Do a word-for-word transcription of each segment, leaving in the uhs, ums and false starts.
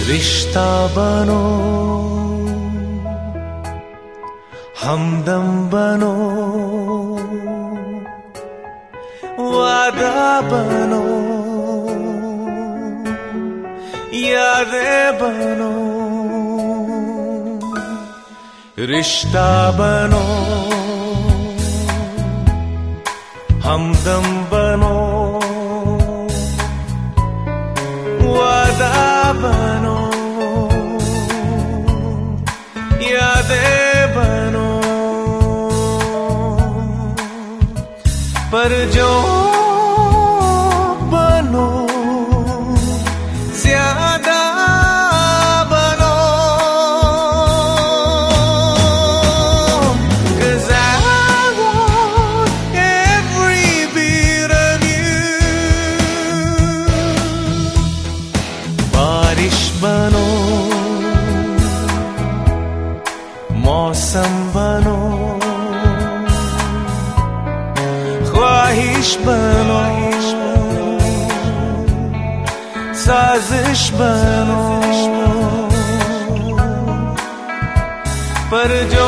रिश्ता बनो, हमदम बनो, वादा बनो, यादें बनो। रिश्ता बनो, हमदम बनो, वादा बनो, यादें बनो। पर जो बनो ज्यादा बनो, 'cause I want every bit of you। बारिश बनो, मौसम बनो, ख्वाहिश बनो, साजिश बनो। पर जो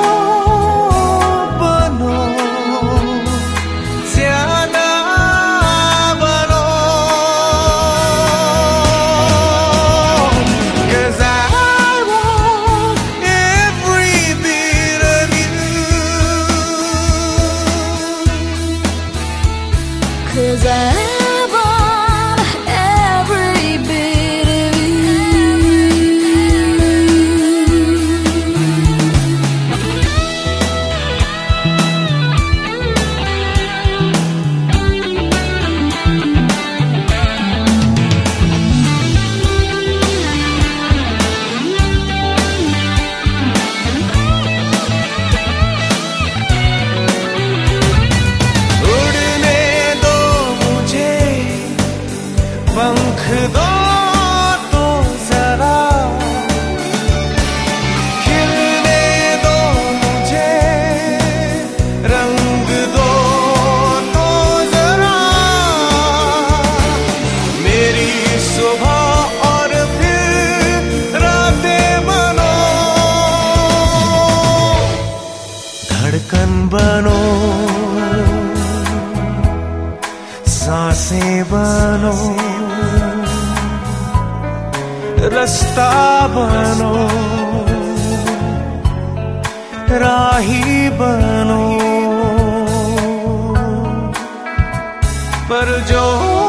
बनो ज्यादा बनो, 'cause I want every bit of you। 'Cause I पंख दो तो जरा, खिलने दो मुझे, रंग दो तो जरा। मेरी सुबह और फिर रातें बनो, धड़कन बनो, सांसें बनो, रास्ता बनो, राही बनो। पर जो